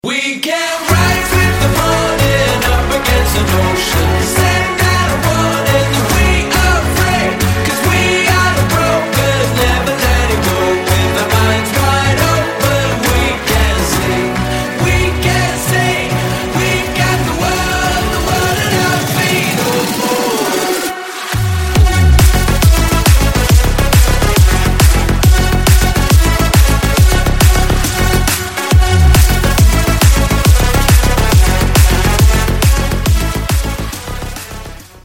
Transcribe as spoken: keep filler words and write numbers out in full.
We can rise with the morning up against the ocean.